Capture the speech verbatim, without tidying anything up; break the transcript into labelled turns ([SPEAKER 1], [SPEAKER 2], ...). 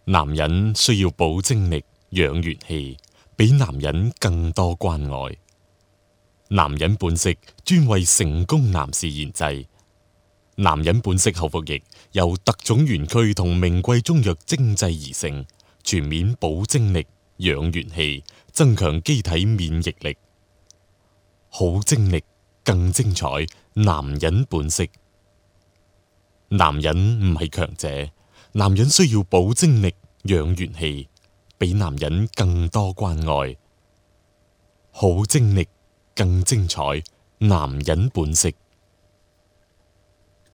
[SPEAKER 1] 男人需要補精力、養元氣，比男人更多關愛。男人本色專為成功男士研製。男人本色口服液由特種元軀同名貴中藥精製而成，全面補精力、養元氣，增強機體免疫力。好精力，更精彩。男人本色。男人唔係強者，男人需要補精力、養元氣，比男人更多關愛。好精力，更精彩。男人本色。